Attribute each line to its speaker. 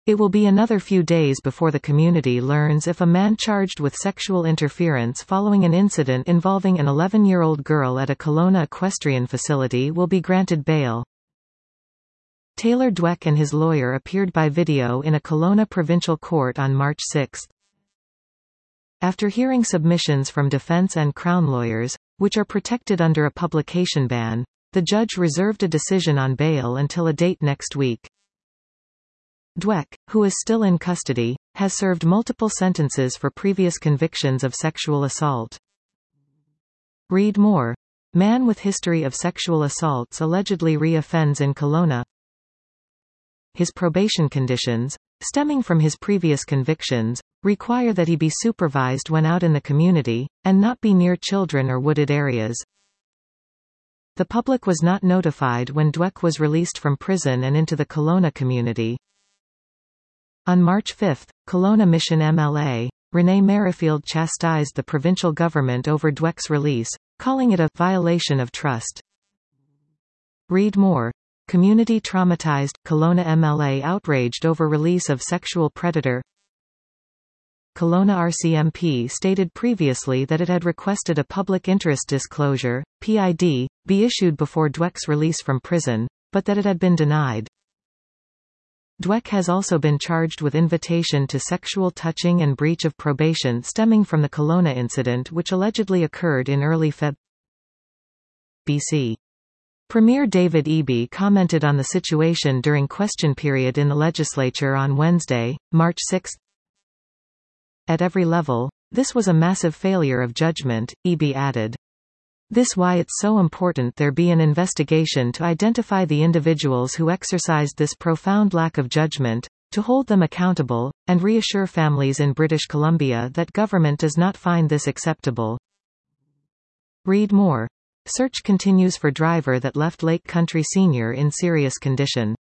Speaker 1: It will be another few days before the community learns if a man charged with sexual interference following an incident involving an 11-year-old girl at a Kelowna equestrian facility will be granted bail. Taylor Dweck and his lawyer appeared by video in a Kelowna provincial court on March 6. After hearing submissions from defense and Crown lawyers, which are protected under a publication ban, the judge reserved a decision on bail until a date next week. Dweck, who is still in custody, has served multiple sentences for previous convictions of sexual assault. Read more. Man with history of sexual assaults allegedly re-offends in Kelowna. His probation conditions, stemming from his previous convictions, require that he be supervised when out in the community, and not be near children or wooded areas. The public was not notified when Dweck was released from prison and into the Kelowna community. On March 5, Kelowna Mission MLA, Renee Merrifield chastised the provincial government over Dweck's release, calling it a violation of trust. Read more. Community traumatized, Kelowna MLA outraged over release of sexual predator. Kelowna RCMP stated previously that it had requested a public interest disclosure, PID, be issued before Dweck's release from prison, but that it had been denied. Dweck has also been charged with invitation to sexual touching and breach of probation stemming from the Kelowna incident which allegedly occurred in early Feb. BC. Premier David Eby commented on the situation during question period in the legislature on Wednesday, March 6. At every level, this was a massive failure of judgment, Eby added. This why it's so important there be an investigation to identify the individuals who exercised this profound lack of judgment, to hold them accountable, and reassure families in British Columbia that government does not find this acceptable. Read more. Search continues for driver that left Lake Country Senior in serious condition.